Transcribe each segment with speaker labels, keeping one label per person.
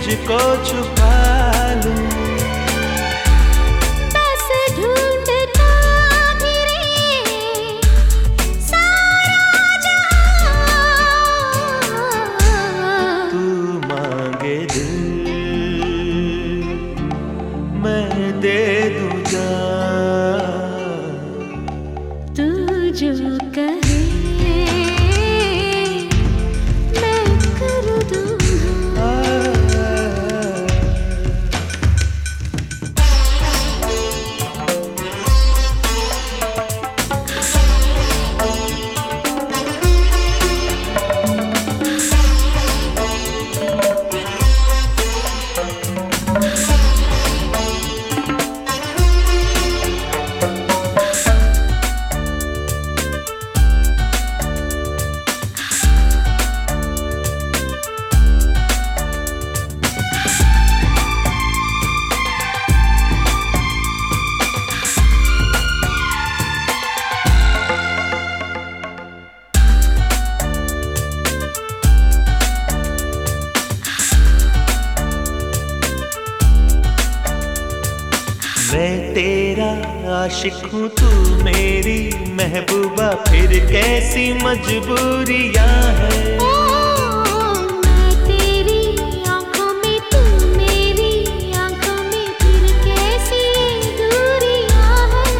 Speaker 1: तुझको छुपा लूं।
Speaker 2: बस ढूंढता फिरे सारा जहां।
Speaker 1: तू मांगे दिल मैं दे दूं जान।
Speaker 2: तू जो कहे मैं कर दूंगा।
Speaker 1: मैं तेरा आशिक हूँ, तू मेरी महबूबा, फिर कैसी मजबूरियाँ हैं।
Speaker 2: मैं तेरी आँखों में, तू मेरी आँखों में, फिर कैसी दूरियां हैं।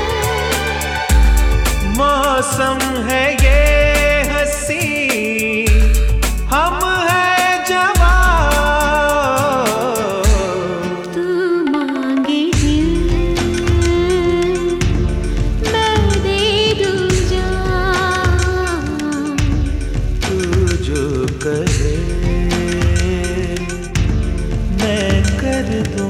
Speaker 1: मौसम है ये हंसी, हम है जवान।
Speaker 2: तू मांगे दिल मैं दे दूं जान।
Speaker 1: तू जो कहे मैं कर दूं।